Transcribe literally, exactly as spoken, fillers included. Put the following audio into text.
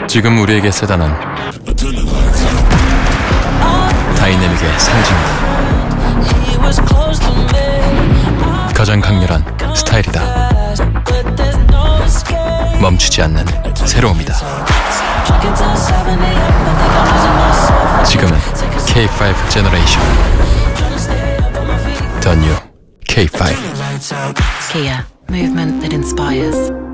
지금 우리에게 세단은 다이내믹의 상징이다. 가장 강렬한 스타일이다. 멈추지 않는 새로움이다. 지금은 케이 파이브 제너레이션 The New 케이 파이브. Kia, movement that inspires.